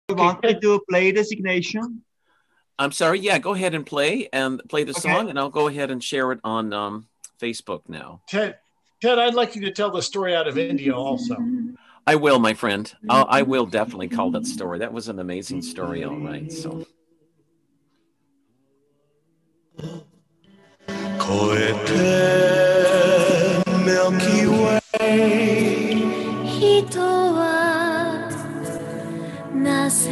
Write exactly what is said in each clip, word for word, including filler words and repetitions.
You want me to play designation? I'm sorry. Yeah, go ahead and play and play the Okay. song, and I'll go ahead and share it on um, Facebook now. Ted, Ted, I'd like you to tell the story out of India also. I will, my friend. I'll, I will definitely call that story. That was an amazing story, all right. So. 越えて Milky Way 人はなぜ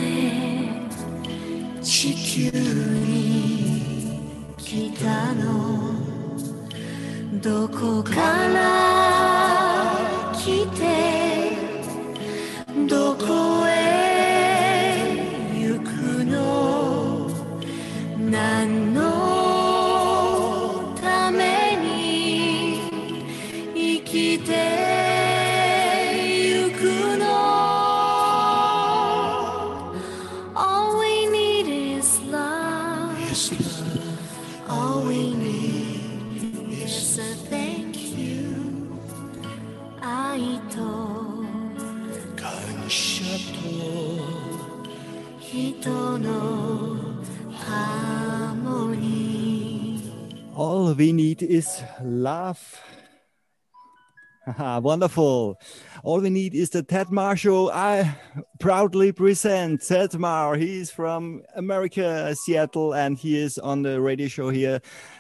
地球に来たのどこから来てどこへ行くの何のために生きてゆくの All we need is love All we need is a thank you 愛と感謝と人のハーモニー All we need is love. Haha, wonderful. All we need is the Ted Mar Show. I proudly present Ted Mar. He's from America, Seattle, and he is on the radio show here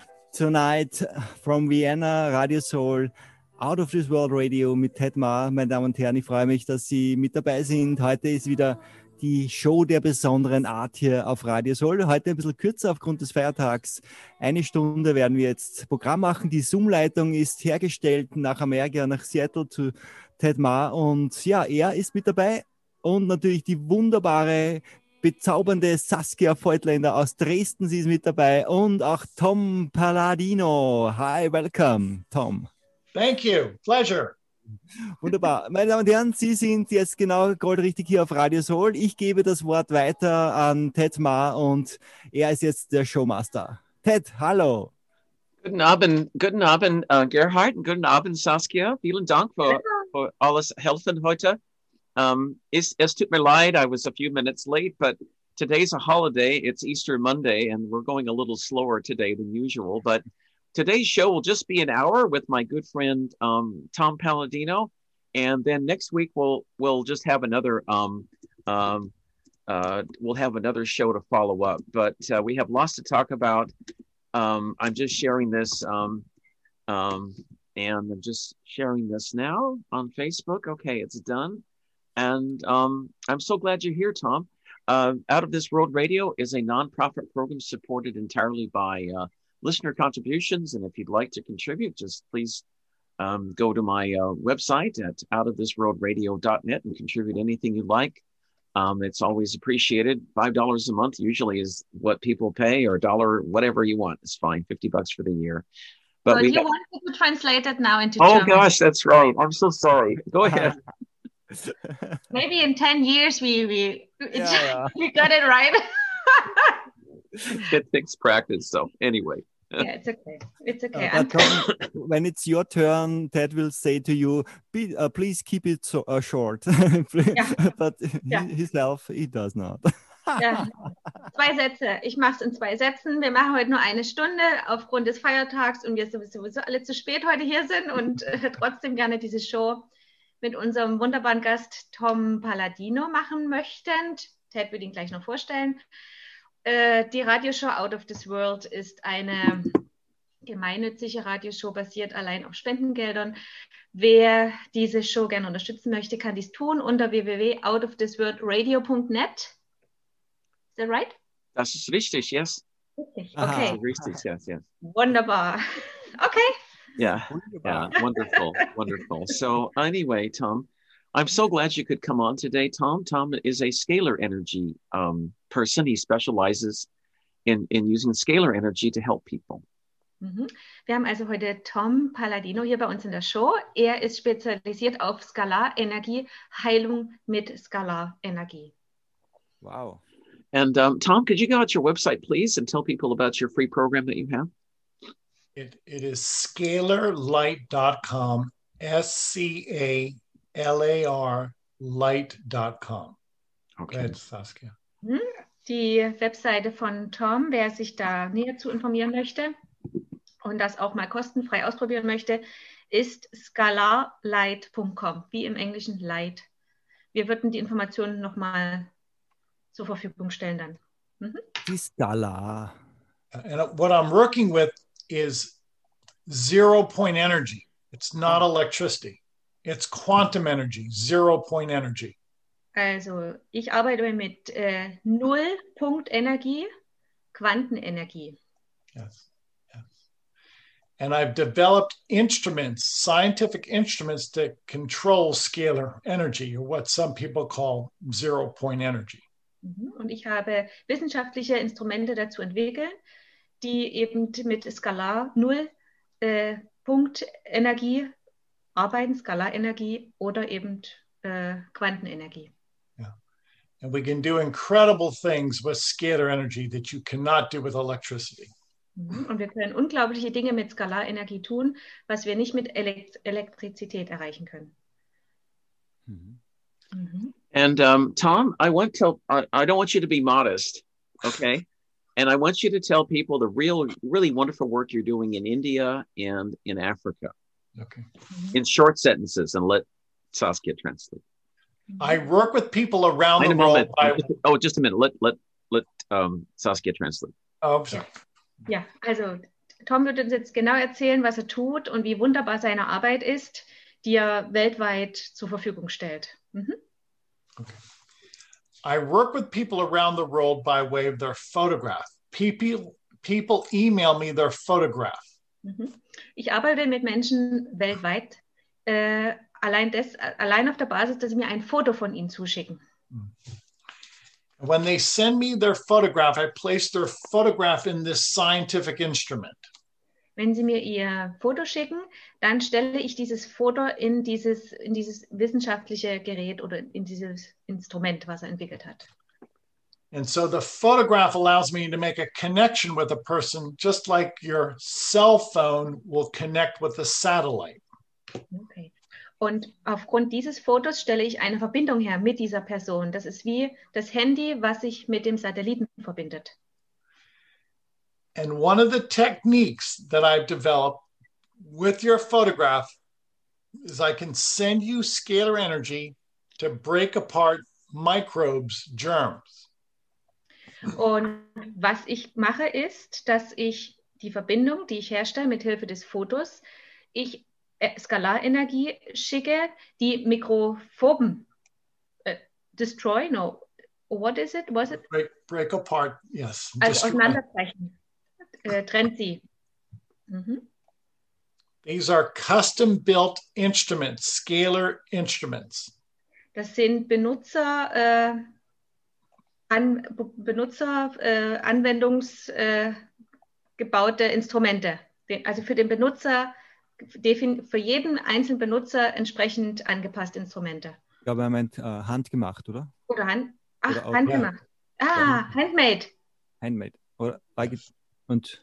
tonight from Vienna, Radio Soul, Out of This World Radio mit Ted Mar. Meine Damen und Herren, ich freue mich, dass Sie mit dabei sind. Heute ist wieder die Show der besonderen Art hier auf Radio Soul. Heute ein bisschen kürzer aufgrund des Feiertags. Eine Stunde werden wir jetzt Programm machen. Die Zoom-Leitung ist hergestellt nach Amerika, nach Seattle zu Ted Mar. Und ja, er ist mit dabei. Und natürlich die wunderbare, bezaubernde Saskia Voigtländer aus Dresden. Sie ist mit dabei. Und auch Tom Palladino. Hi, welcome, Tom. Thank you. Pleasure. Wunderbar. Meine Damen und Herren, Sie sind jetzt genau goldrichtig hier auf Radio Soul. Ich gebe das Wort weiter an Ted Mar und er ist jetzt der Showmaster. Ted, hallo. Guten Abend, guten Abend, uh, Gerhard, und guten Abend, Saskia. Vielen Dank für, für alles Helfen heute. Um, es, es tut mir leid, I was a few minutes late, but today's a holiday. It's Easter Monday, and we're going a little slower today than usual, but today's show will just be an hour with my good friend um, Tom Palladino, and then next week we'll we'll just have another um, um, uh, we'll have another show to follow up. But uh, we have lots to talk about. Um, I'm just sharing this, um, um, and I'm just sharing this now on Facebook. Okay, it's done, and um, I'm so glad you're here, Tom. Uh, Out of This World Radio is a nonprofit program supported entirely by Uh, listener contributions, and if you'd like to contribute, just please um, go to my uh, website at out of this world radio dot net and contribute anything you like. Um, it's always appreciated. Five dollars a month usually is what people pay, or a dollar, whatever you want. It's fine. Fifty bucks for the year. But well, we you ha- wanted to translate it now into oh German. gosh, that's right. I'm so sorry. Go ahead. Maybe in ten years we we Yeah, yeah. we got it right. It takes practice. So anyway. Yeah, it's okay. It's okay. Uh, but Tom, when it's your turn, Ted will say to you, Be, uh, please keep it so, uh, short. Ja. But Ja. he, himself, he does not. Ja. Zwei Sätze. Ich mache es in zwei Sätzen. Wir machen heute nur eine Stunde aufgrund des Feiertags und wir sowieso alle zu spät heute hier sind und äh, trotzdem gerne diese Show mit unserem wunderbaren Gast Tom Palladino machen möchten. Ted würde ihn gleich noch vorstellen. Äh, die Radioshow Out of This World ist eine gemeinnützige Radioshow, basiert allein auf Spendengeldern. Wer diese Show gerne unterstützen möchte, kann dies tun unter w w w punkt out of this world radio punkt net. Is that right? Das ist richtig, yes. Richtig, Aha. okay. Richtig, yes, yes. Wunderbar. Okay. Yeah, yeah, wonderful, wonderful. So anyway, Tom, I'm so glad you could come on today, Tom. Tom is a scalar energy um, person. He specializes in, in using scalar energy to help people. Mhm. Wir haben also heute Tom Palladino hier bei uns in der Show. Er ist spezialisiert auf Skalarenergie, Heilung mit Skalarenergie. Wow. And um, Tom, could you go out your website, please, and tell people about your free program that you have? It, it is scalar light dot com, S C A L A R light dot com. Okay. ahead, Saskia. Mhm. Die Webseite von Tom, wer sich da näher zu informieren möchte und das auch mal kostenfrei ausprobieren möchte, ist scalarlight punkt com, wie im Englischen Light. Wir würden die Informationen nochmal zur Verfügung stellen dann. Mhm. Die Skala. And what I'm working with is zero point energy. It's not electricity. It's quantum energy, zero point energy. Also ich arbeite mit äh, Null-Punkt-Energie, Quantenenergie. Yes, yes. And I've developed instruments, scientific instruments that control scalar energy, or what some people call zero point energy. Mhm. Und ich habe wissenschaftliche Instrumente dazu entwickelt, die eben mit Skalar Null äh, Punkt Energie arbeiten, Skalarenergie oder eben äh, Quantenenergie. And we can do incredible things with scalar energy that you cannot do with electricity. Mhm. Und wir können unglaubliche Dinge mit Skalarenergie tun, was wir nicht mit Elekt Elektrizität erreichen können. Mhm. Mhm. And um, Tom, I want to. I, I don't want you to be modest, okay? And I want you to tell people the real, really wonderful work you're doing in India and in Africa, Okay. in short sentences, and let Saskia translate. I work with people around Wait the a world. moment. By, Just- oh, just a minute. Let let let um, Saskia translate. oh, sorry. Ja, also Tom wird uns jetzt genau erzählen, was er tut und wie wunderbar seine Arbeit ist, die er weltweit zur Verfügung stellt. Mhm. I work with people around the world by way of their photograph. People, people email me their photograph. Mhm. Ich arbeite mit Menschen weltweit, äh, allein, des, allein auf der Basis, dass sie mir ein Foto von ihnen zuschicken. When they send me their photograph, I place their photograph in this scientific instrument. Wenn sie mir ihr Foto schicken, dann stelle ich dieses Foto in dieses, in dieses wissenschaftliche Gerät oder in dieses Instrument, was er entwickelt hat. And so the photograph allows me to make a connection with a person, just like your cell phone will connect with a satellite. Okay. Und aufgrund dieses Fotos stelle ich eine Verbindung her mit dieser Person. Das ist wie das Handy, was sich mit dem Satelliten verbindet. And one of the techniques that I've developed with your photograph is I can send you scalar energy to break apart microbes, germs. Und was ich mache, ist, dass ich die Verbindung, die ich herstelle mit Hilfe des Fotos, ich äh, Skalarenergie schicke, die Mikrophoben äh, destroy, no, what is it? Was it? Break, break apart, yes. Also destroy. auseinanderbrechen, äh, trennt sie. Mhm. These are custom-built instruments, scalar instruments. Das sind Benutzer, äh, an, Benutzer äh, Anwendungs äh, gebaute Instrumente. Also für den Benutzer, für jeden einzelnen Benutzer entsprechend angepasste Instrumente. Ich glaube, er meint äh, handgemacht, oder? Oder Hand, ach, Oder auch- handgemacht. Ah, handmade. Handmade. Oder yes. Und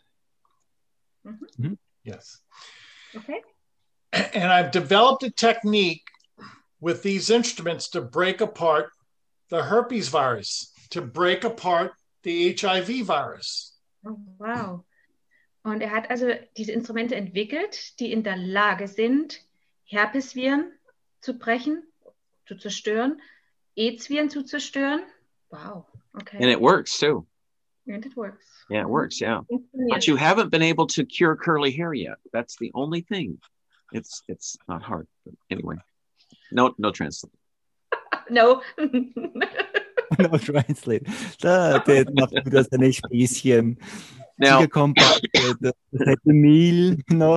Yes. Okay. And I've developed a technique with these instruments to break apart the herpes virus, to break apart the H I V virus. Oh, wow. Und er hat also diese Instrumente entwickelt, die in der Lage sind, Herpesviren zu brechen, zu zerstören, AIDS-Viren zu zerstören. Wow. Okay. And it works too. And it works. Yeah, it works. Yeah. Funktioniert. But you haven't been able to cure curly hair yet. That's the only thing. It's it's not hard. But anyway, no no translate. No. no translate. Da, der macht wieder seine Späßchen. Now, Hier kommt das, das nette Mehl noch.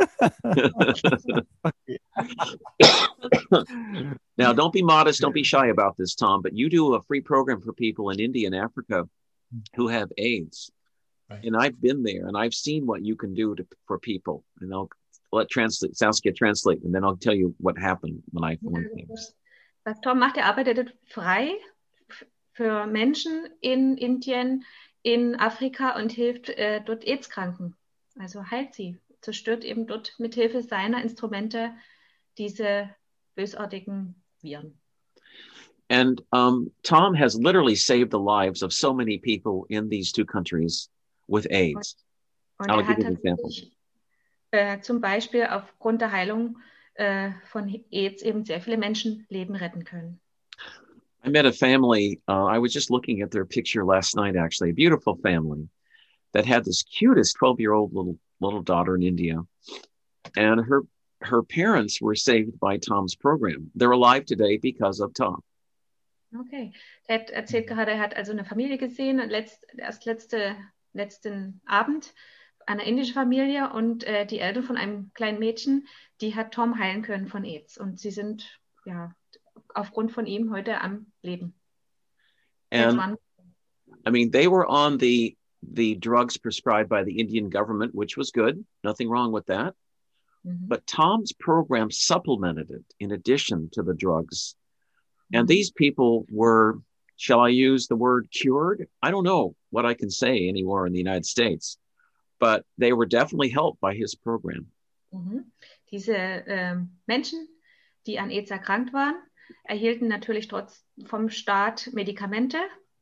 now, don't be modest. Don't be shy about this, Tom. But you do a free program for people in India and Africa who have AIDS, Right. and I've been there, and I've seen what you can do to, for people. And I'll let translate Saskia translate, and then I'll tell you what happened when I went there. Was Tom macht, er arbeitet frei f- für Menschen in Indien, in Afrika und hilft äh, dort AIDS-Kranken. Also heilt sie, zerstört eben dort mit Hilfe seiner Instrumente diese bösartigen Viren. And um, Tom has literally saved the lives of so many people in these two countries with AIDS. Und I'll er give hat you an example. tatsächlich äh, zum Beispiel aufgrund der Heilung äh, von AIDS eben sehr viele Menschenleben retten können. I met a family. Uh, I was just looking at their picture last night, actually, a beautiful family that had this cutest twelve-year-old little little daughter in India. And her her parents were saved by Tom's program. They're alive today because of Tom. Okay. Ted erzählt gerade, er hat also eine Familie gesehen, letzt, erst letzte, letzten Abend, eine indische Familie und äh, die Eltern von einem kleinen Mädchen, die hat Tom heilen können von AIDS. Und sie sind ja aufgrund von ihm heute am Leben. And I mean, they were on the the drugs prescribed by the Indian government, which was good. Nothing wrong with that. Mm-hmm. But Tom's program supplemented it in addition to the drugs. And mm-hmm. these people were, shall I use the word cured? I don't know what I can say anywhere in the United States, but they were definitely helped by his program. Mm-hmm. Diese ähm, Menschen, die an AIDS erkrankt waren, erhielten natürlich trotz vom Staat Medikamente.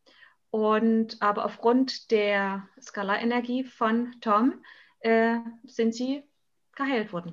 Und aber aufgrund der Skala-Energie von Tom äh, sind sie geheilt worden.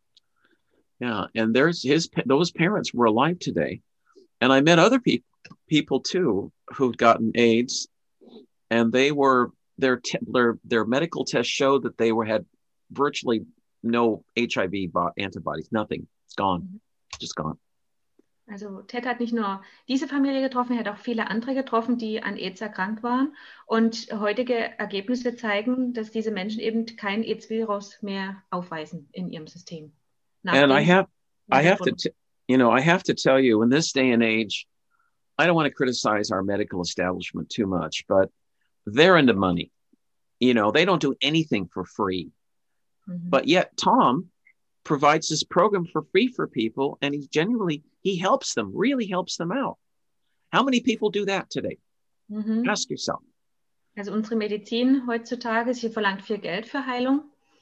Yeah, and there's his those parents were alive today, and I met other people people too who'd gotten AIDS, and they were their their their medical tests showed that they were had virtually no H I V antibodies, nothing. It's gone, mhm. just gone. Also Ted hat nicht nur diese Familie getroffen, er hat auch viele andere getroffen, die an AIDS erkrankt waren. Und heutige Ergebnisse zeigen, dass diese Menschen eben kein AIDS-Virus mehr aufweisen in ihrem System. And I have, I have to, t- you know, I have to tell you, in this day and age, I don't want to criticize our medical establishment too much, but they're into money. You know, they don't do anything for free. Mm-hmm. But yet Tom provides this program for free for people, and he genuinely, he helps them, really helps them out. How many people do that today? Mm-hmm. Ask yourself. Also unsere Medizin heutzutage, sie verlangt viel Geld für Heilung.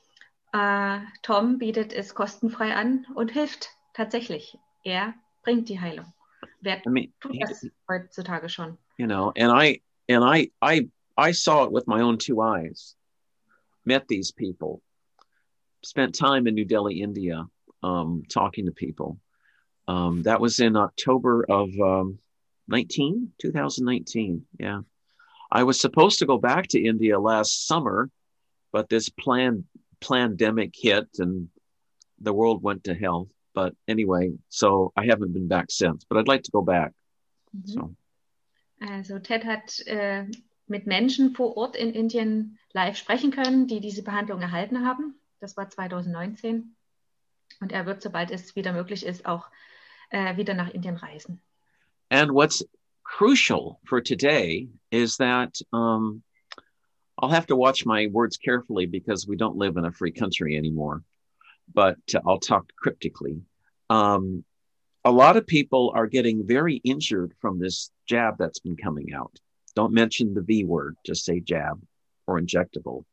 Uh, Tom bietet es kostenfrei an und hilft tatsächlich. Er bringt die Heilung. Wer I mean, tut das he, heutzutage schon? You know, and I and I I I saw it with my own two eyes. Met these people. Spent time in New Delhi, India, um, talking to people. Um, that was in October of um, nineteen, twenty nineteen. Yeah. I was supposed to go back to India last summer, but this plan, pandemic hit and the world went to hell. But anyway, so I haven't been back since, but I'd like to go back. Mhm. So. Also Ted hat äh, mit Menschen vor Ort in Indien live sprechen können, die diese Behandlung erhalten haben. Das war zwanzig neunzehn. Und er wird, sobald es wieder möglich ist, auch äh, wieder nach Indien reisen. And what's crucial for today is that um, I'll have to watch my words carefully because we don't live in a free country anymore. But uh, I'll talk cryptically. Um, a lot of people are getting very injured from this jab that's been coming out. Don't mention the V word, just say jab or injectable.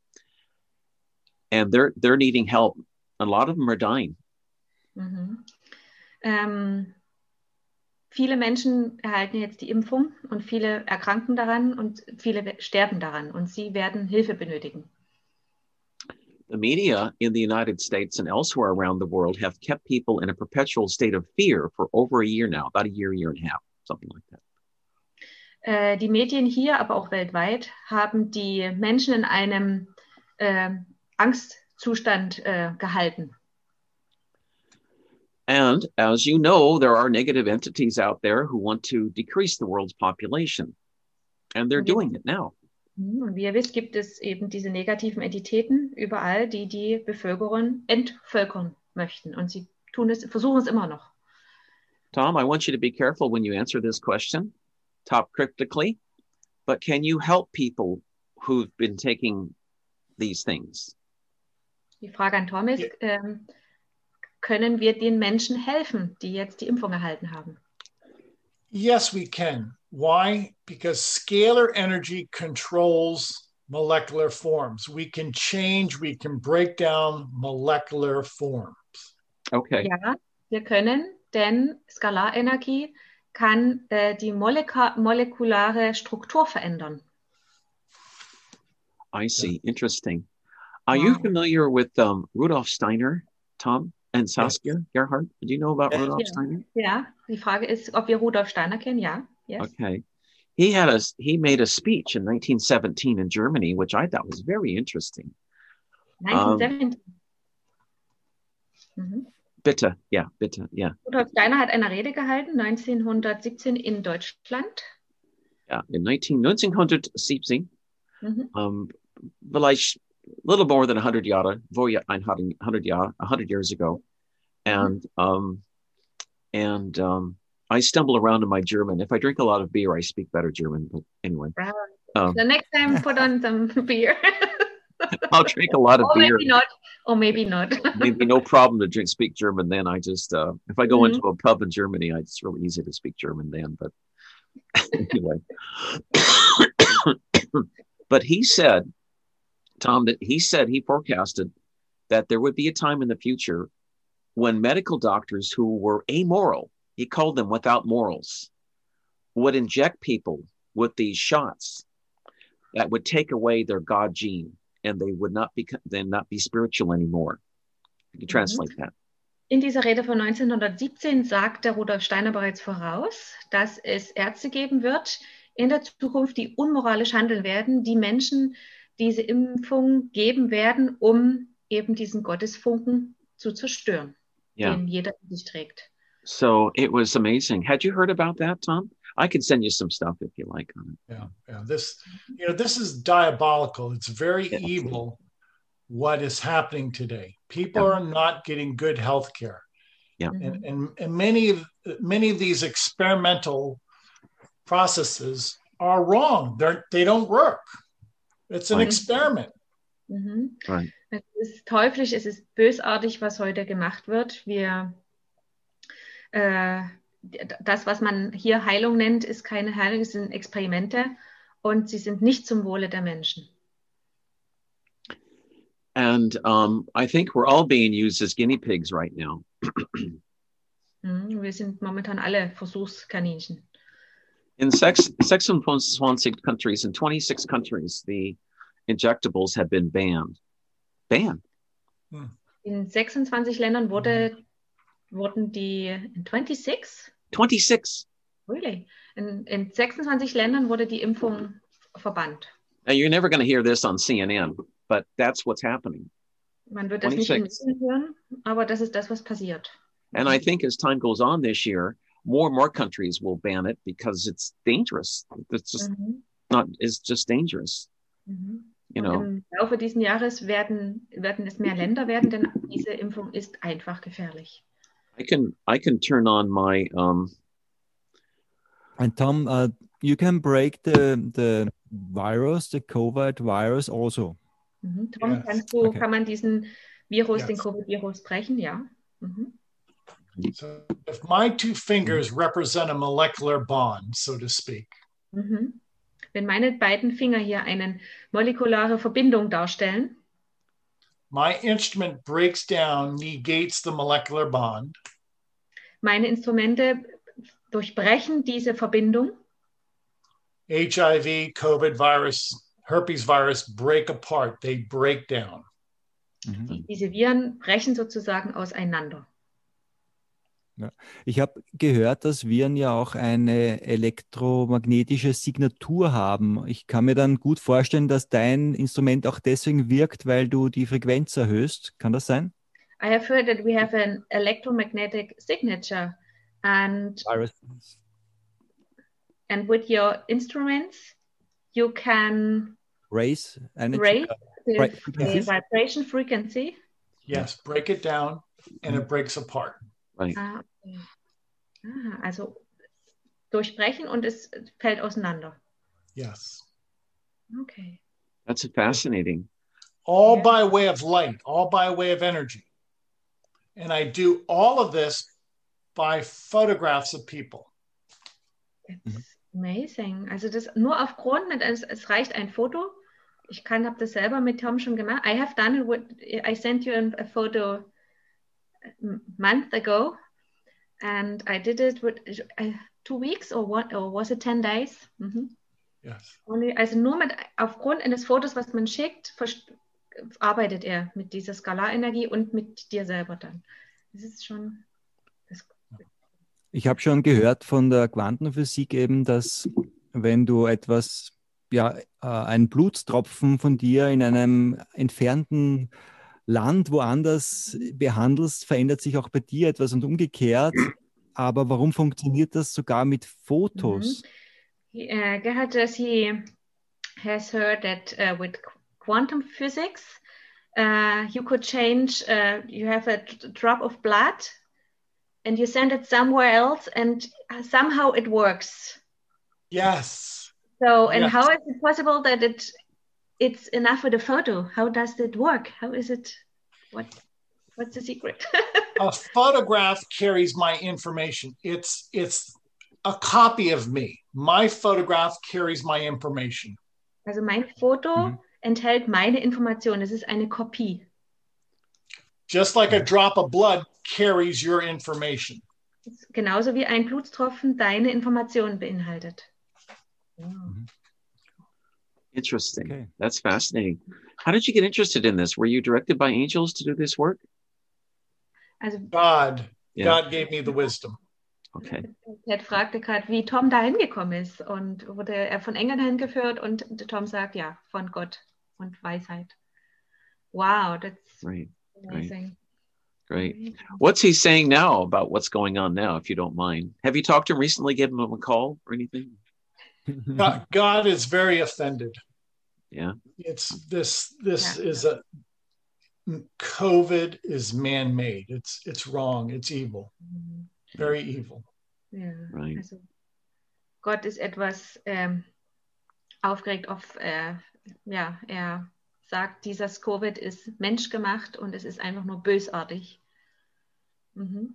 And they're they're needing help. A lot of them are dying. Mhm. Ähm, viele Menschen erhalten jetzt die Impfung und viele erkranken daran und viele sterben daran und sie werden Hilfe benötigen. The media in the United States and elsewhere around the world have kept people in a perpetual state of fear for over a year now, about a year, year and a half, something like that. Äh, die Medien hier, aber auch weltweit, haben die Menschen in einem äh, Angstzustand äh, gehalten. And as you know, there are negative entities out there who want to decrease the world's population. And they're doing it now. Und wie ihr wisst, gibt es eben diese negativen Entitäten überall, die die Bevölkerung entvölkern möchten. Und sie tun es, versuchen es immer noch. Tom, I want you to be careful when you answer this question, top cryptically, but can you help people who've been taking these things? Die Frage an Tom ist, ähm, können wir den Menschen helfen, die jetzt die Impfung erhalten haben? Yes, we can. Why? Because scalar energy controls molecular forms. We can change, we can break down molecular forms. Okay. Ja, wir können, denn Skalarenergie kann äh, die moleka- molekulare Struktur verändern. I see. Interesting. Are you Wow. familiar with um, Rudolf Steiner, Tom and Saskia Gerhardt? Do you know about Yes. Rudolf Ja. Steiner? Ja, die Frage ist, ob wir Rudolf Steiner kennen. Ja, yes. Okay. He had a he made a speech in nineteen seventeen in Germany, which I thought was very interesting. Um, neunzehnhundertsiebzehn. Mhm. bitte, yeah, bitte, yeah, Rudolf Steiner hat eine Rede gehalten, neunzehnhundertsiebzehn in Deutschland. yeah. In nineteen nineteen seventeen, Mhm. um, vielleicht little more than a hundred Jahre, vor ein hundred Jahre, a hundred years ago, and um, and um, I stumble around in my German. If I drink a lot of beer, I speak better German. But anyway, Wow. um, The next time, put on some beer. I'll drink a lot of Or beer. maybe not. Or maybe not. Maybe no problem to drink speak German. Then I just uh, if I go Mhm. into a pub in Germany, I, it's really easy to speak German then. But anyway, but he said, Tom, that he said he forecasted that there would be a time in the future when medical doctors who were amoral, he called them without morals, would inject people with these shots that would take away their God gene, and they would not be then not be spiritual anymore. Can you translate that? In dieser Rede von neunzehnhundertsiebzehn sagt der Rudolf Steiner bereits voraus, dass es Ärzte geben wird in der Zukunft, die unmoralisch handeln werden, die Menschen diese Impfung geben werden, um eben diesen Gottesfunken zu zerstören, Yeah. den jeder in sich trägt. So it was amazing. Had you heard about that, Tom? I can send you some stuff if you like on it. Yeah, yeah. This, you know, this is diabolical. It's very Yeah. evil what is happening today. People Yeah. are not getting good health care. Yeah. And, and, and many of many of these experimental processes are wrong. They're they don't work. It's an Right. experiment. Mhm. Right. Es ist teuflisch, es ist bösartig, was heute gemacht wird. Wir, äh, das, was man hier Heilung nennt, ist keine Heilung, es sind Experimente und sie sind nicht zum Wohle der Menschen. And um, I think we're all being used as guinea pigs right now. Mhm. Wir sind momentan alle Versuchskaninchen. In six, sechsundzwanzig countries, in twenty-six countries, the injectables have been banned. Banned. In sechsundzwanzig Ländern wurde, wurden die, in twenty-six? twenty-six. Really? In, in sechsundzwanzig Ländern wurde die Impfung verbannt. Now, you're never going to hear this on C N N, but that's what's happening. Man wird das nicht in twenty-six. Medien hören, aber das ist das, was passiert. And I think as time goes on this year, more and more countries will ban it because it's dangerous. It's just Mhm. not, it's just dangerous, Mhm. you Und know. im Laufe dieses Jahres werden, werden es mehr Länder werden, denn diese Impfung ist einfach gefährlich. I can, I can turn on my, um, And Tom, uh, you can break the the virus, the COVID virus also. Mhm. Tom, Yes. kannst du, Okay. kann man diesen Virus, Yes. den Covid-Virus brechen? Ja. Mhm. So if my two fingers represent a molecular bond, so to speak, Mhm. Wenn meine beiden Finger hier eine molekulare Verbindung darstellen, my instrument breaks down, negates the molecular bond, meine Instrumente durchbrechen diese Verbindung. H I V, COVID virus, herpes virus break apart. They break down. Mhm. Diese Viren brechen sozusagen auseinander. Ich habe gehört, dass Viren ja auch eine elektromagnetische Signatur haben. Ich kann mir dann gut vorstellen, dass dein Instrument auch deswegen wirkt, weil du die Frequenz erhöhst. Kann das sein? I have heard that we have an electromagnetic signature, and Virus. and with your instruments you can Raise energy. raise the, Right, the frequencies. vibration frequency. Yes, break it down and it breaks apart. right. Ah, okay. Ah, also durchbrechen und es fällt auseinander. Yes. Okay. That's fascinating. All Yeah. by way of light, all by way of energy. And I do all of this by photographs of people. It's amazing. Also das nur aufgrund, mit, es, es reicht ein Foto. Ich kann, habe das selber mit Tom schon gemacht. I have done it with, I sent you a, a photo a month ago and I did it with, I, two weeks or what, or was it ten days? Mhm. Yes. Only, also nur mit, aufgrund eines Fotos, was man schickt, vers- arbeitet er mit dieser Skalarenergie und mit dir selber dann. Das ist schon... Das, Ich habe schon gehört von der Quantenphysik eben, dass wenn du etwas, ja, äh, einen Blutstropfen von dir in einem entfernten Land woanders behandelst, verändert sich auch bei dir etwas und umgekehrt. Aber warum funktioniert das sogar mit Fotos? he, uh, Gerhard says he has heard that uh, with quantum physics, uh, you could change, uh, you have a d- drop of blood and you send it somewhere else and somehow it works. Yes. So, and Yes. how is it possible that it it's enough with a photo? How does it work? How is it? What what's the secret? A photograph carries my information. It's it's a copy of me. My photograph carries my information. Also mein Foto enthält meine Information. Es ist eine Kopie. Just like a drop of blood carries your information. Es ist genauso wie ein Blutstropfen deine Information beinhaltet. Interesting. Okay. That's fascinating. How did you get interested in this? Were you directed by angels to do this work? Also God, Yeah. God gave me the wisdom. Okay. Ted fragte gerade, wie Tom da hingekommen ist und wurde er von Engeln hingeführt und Tom sagt, ja, von Gott und Weisheit. Wow, that's Right. amazing. Great. What's he saying now about what's going on now, if you don't mind? Have you talked to him recently, given him a call or anything? God, God is very offended. Yeah. It's this this Yeah. is a COVID is man-made. It's it's wrong. It's evil. Very evil. Ja, Right. also Gott ist etwas ähm, aufgeregt auf, äh, ja, er sagt, dieses Covid ist menschgemacht und es ist einfach nur bösartig. Mhm.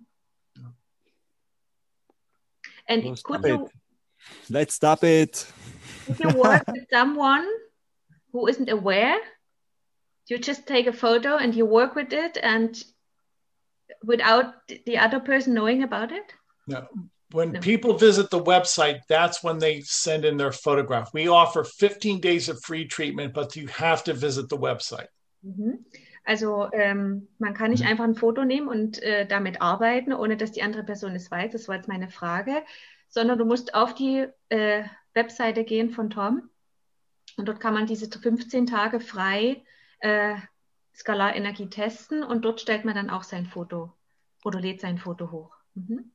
And Oh, could stop you, it. Let's stop it. if you work with someone who isn't aware, you just take a photo and you work with it and without the other person knowing about it? Now, when No. people visit the website, that's when they send in their photograph. We offer fifteen days of free treatment, but you have to visit the website. Mhm. Also ähm, man kann nicht einfach ein Foto nehmen und äh, damit arbeiten, ohne dass die andere Person es weiß. Das war jetzt meine Frage. Sondern du musst auf die äh, Webseite gehen von Tom und dort kann man diese fünfzehn Tage frei äh, Skalarenergie testen und dort stellt man dann auch sein Foto oder lädt sein Foto hoch. Mhm.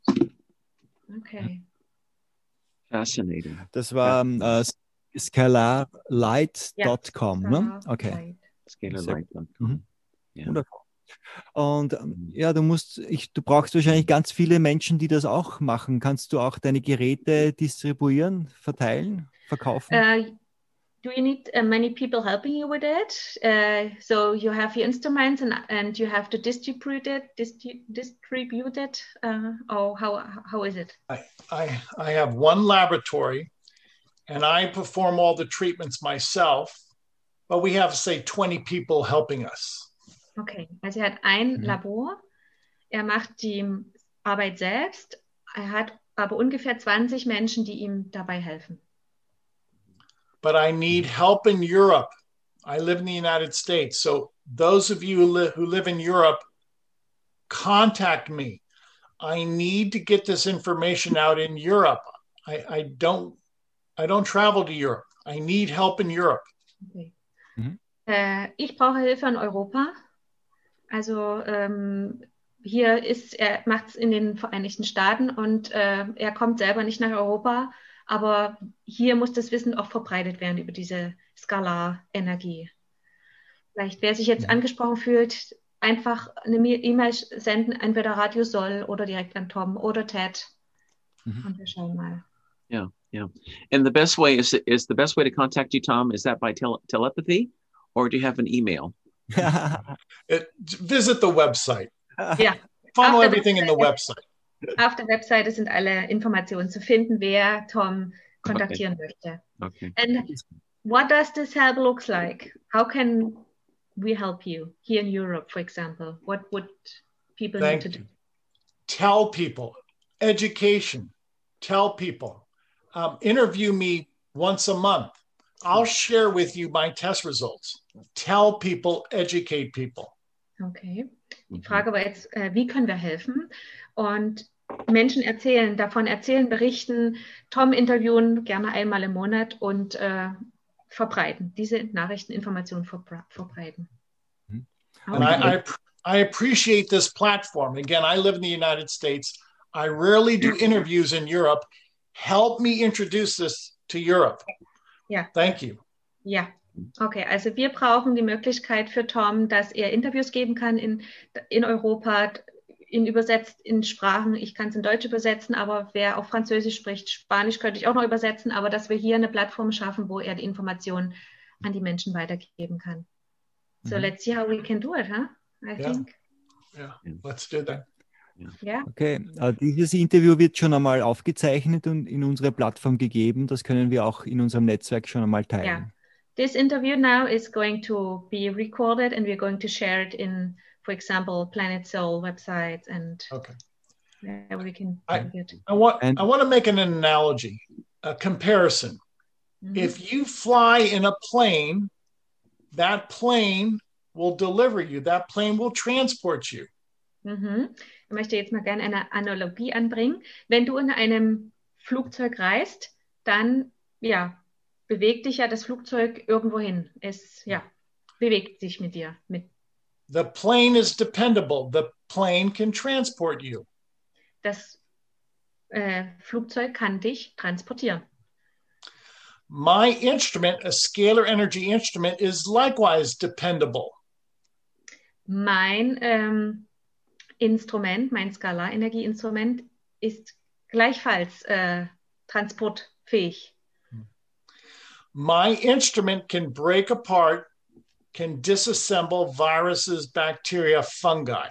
Okay. Fascinating. Das war ähm, äh, scalarlight Punkt com, ne? Skala- Okay. Light. Scalarlight dot com. Mhm. Yeah. Wundervoll. Und ähm, ja, du musst, ich, du brauchst wahrscheinlich ganz viele Menschen, die das auch machen. Kannst du auch deine Geräte distribuieren, verteilen, verkaufen? Uh, do you need uh, many people helping you with it? Uh, so you have your instruments and, and you have to distribute it, distri- distribute it, uh, or how how is it? I, I I have one laboratory, and I perform all the treatments myself. But we have, say, twenty people helping us. Okay, also er hat ein Mhm. Labor, er macht die Arbeit selbst, er hat aber ungefähr zwanzig Menschen, die ihm dabei helfen. But I need help in Europe. I live in the United States. So those of you who, li- who live in Europe, contact me. I need to get this information out in Europe. I, I don't I don't travel to Europe. I need help in Europe. Okay. Mhm. Äh, ich brauche Hilfe in Europa. Also ähm, hier ist, er macht es in den Vereinigten Staaten und äh, er kommt selber nicht nach Europa, aber hier muss das Wissen auch verbreitet werden über diese Skalarenergie. Vielleicht, wer sich jetzt Mhm. angesprochen fühlt, einfach eine Mi- E-Mail senden, entweder Radio Soll oder direkt an Tom oder Ted. Mhm. Und wir schauen mal. Yeah, yeah. And the best way is is the best way to contact you, Tom. Is that by tele- telepathy, or do you have an email? It, visit the website. Ja, Funnel After everything in the website. auf der Webseite sind alle Informationen zu finden, wer Tom kontaktieren möchte. Okay. And what does this help looks like? How can we help you here in Europe, for example? What would people Thank need to you. do? Tell people education. tell people, um, interview me once a month. I'll share with you my test results. Tell people, educate people. Okay. Die Frage war jetzt, äh, wie können wir helfen? Und Menschen erzählen, davon erzählen, berichten, Tom interviewen, gerne einmal im Monat und äh, verbreiten, diese Nachrichten, Informationen verbre verbreiten. And I, I, I appreciate this platform. Again, I live in the United States. I rarely do interviews in Europe. Help me introduce this to Europe. Ja. Thank you. Ja, okay. Also wir brauchen die Möglichkeit für Tom, dass er Interviews geben kann in, in Europa, in übersetzt in Sprachen. Ich kann es in Deutsch übersetzen, aber wer auf Französisch spricht, Spanisch könnte ich auch noch übersetzen, aber dass wir hier eine Plattform schaffen, wo er die Informationen an die Menschen weitergeben kann. So Mhm. let's see how we can do it, huh? I Yeah. think. Yeah, let's do that. Ja. Okay, äh, dieses Interview wird schon einmal aufgezeichnet und in unsere Plattform gegeben. Das können wir auch in unserem Netzwerk schon einmal teilen. Yeah. This interview now is going to be recorded and we're going to share it in, for example, Planet Soul websites and Okay. where we can I- do it. I want And- I want to make an analogy, a comparison. Mhm. If you fly in a plane, that plane will deliver you. That plane will transport you. Mhm. Ich möchte jetzt mal gerne eine Analogie anbringen. Wenn du in einem Flugzeug reist, dann ja, bewegt dich ja das Flugzeug irgendwo hin. Es ja, bewegt sich mit dir. Mit. The plane is dependable. The plane can transport you. Das äh, Flugzeug kann dich transportieren. My instrument, a scalar energy instrument, is likewise dependable. Mein ähm, Instrument, mein Skalarenergieinstrument ist gleichfalls äh, transportfähig. My instrument can break apart, can disassemble viruses, bacteria, fungi.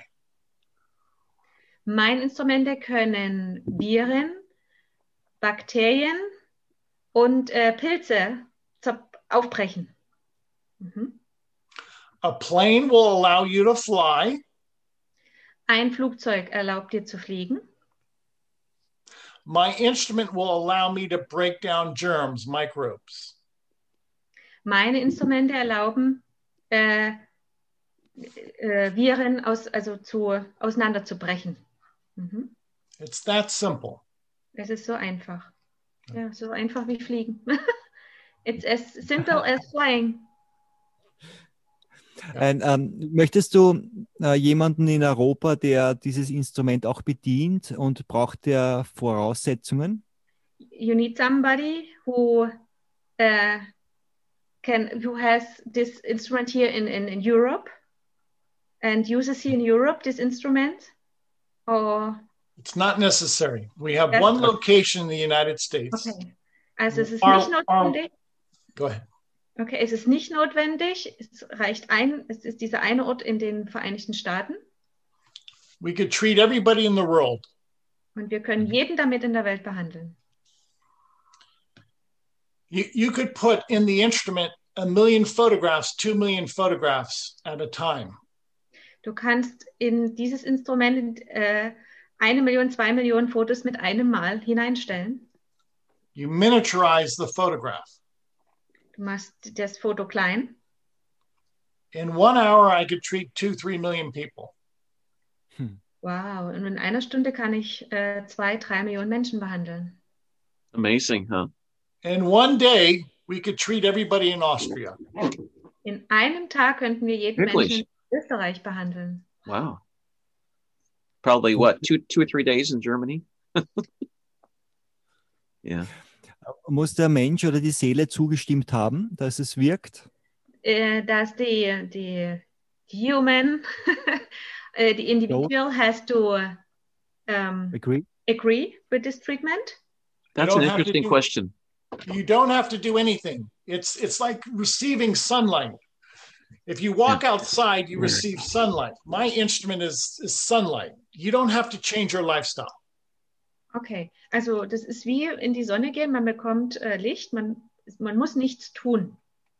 Meine Instrumente können Viren, Bakterien und äh, Pilze zer- aufbrechen. Mhm. A plane will allow you to fly. Ein Flugzeug erlaubt dir zu fliegen. My instrument will allow me to break down germs, microbes. Meine Instrumente erlauben, äh, äh, Viren aus, also zu, auseinanderzubrechen. Mhm. It's that simple. Es ist so einfach. Ja, so einfach wie Fliegen. It's as simple as flying. Ein, ähm, möchtest du äh, jemanden in Europa, der dieses Instrument auch bedient, und braucht der Voraussetzungen? You need somebody who uh, can who has this instrument here in, in, in Europe and uses here in Europe this instrument, or It's not necessary. We have Yes. one location in the United States. okay. Also es ist Our- nicht our- notwendig. Go ahead. Okay, es ist nicht notwendig. Es reicht ein. Es ist dieser eine Ort in den Vereinigten Staaten We could treat everybody in the world. und wir können jeden damit in der Welt behandeln. You, you could put in the instrument a million photographs, two million photographs at a time. Du kannst in dieses Instrument äh, eine Million, zwei Millionen Fotos mit einem Mal hineinstellen. You miniaturize the photograph. Du machst das Foto klein. In one hour, I could treat two, three million people. Wow, und in einer Stunde kann ich äh, zwei, drei Millionen Menschen behandeln. Amazing, huh? In one day, we could treat everybody in Austria. In einem Tag könnten wir jeden Wirklich? Menschen in Österreich behandeln. Wow. Probably what, two, two or three days in Germany? Yeah. Muss der Mensch oder die Seele zugestimmt haben, dass es wirkt? Äh, dass die, die human, äh, the individual has to um, Agree? agree with this treatment. That's don't an have to interesting do- question. You don't have to do anything. It's it's like receiving sunlight. If you walk outside, you receive sunlight. My instrument is, is sunlight. You don't have to change your lifestyle. Okay, also das ist wie in die Sonne gehen, man bekommt äh, Licht, man, man muss nichts tun.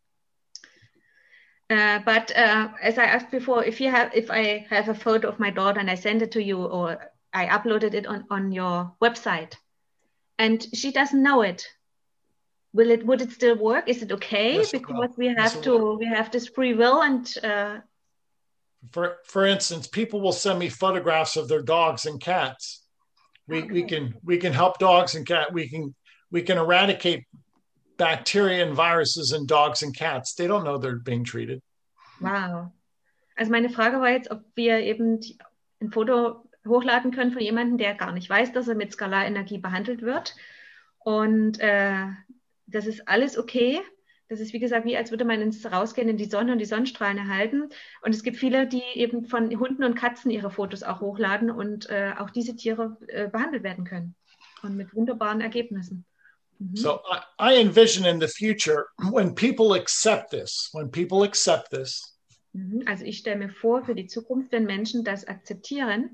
Uh, but uh, as I asked before, if you have, if I have a photo of my daughter and I send it to you, or I uploaded it on, on your website, and she doesn't know it. Will it? Would it still work? Is it okay? Yes, it Because will. we Yes, have it to. will. We have this free will, and uh, For for instance, people will send me photographs of their dogs and cats. We we can we can help dogs and cat. We can we can eradicate bacteria and viruses in dogs and cats. They don't know they're being treated. wow. Also meine Frage war jetzt, ob wir eben die- ein Foto hochladen können von jemandem, der gar nicht weiß, dass er mit Skalarenergie behandelt wird. Und äh, das ist alles okay. Das ist, wie gesagt, wie als würde man ins rausgehen in die Sonne und die Sonnenstrahlen erhalten. Und es gibt viele, die eben von Hunden und Katzen ihre Fotos auch hochladen und äh, auch diese Tiere äh, behandelt werden können. Und mit wunderbaren Ergebnissen. Mhm. So I, I envision in the future when people accept this, when people accept this, Mhm. Also ich stelle mir vor, für die Zukunft, wenn Menschen das akzeptieren,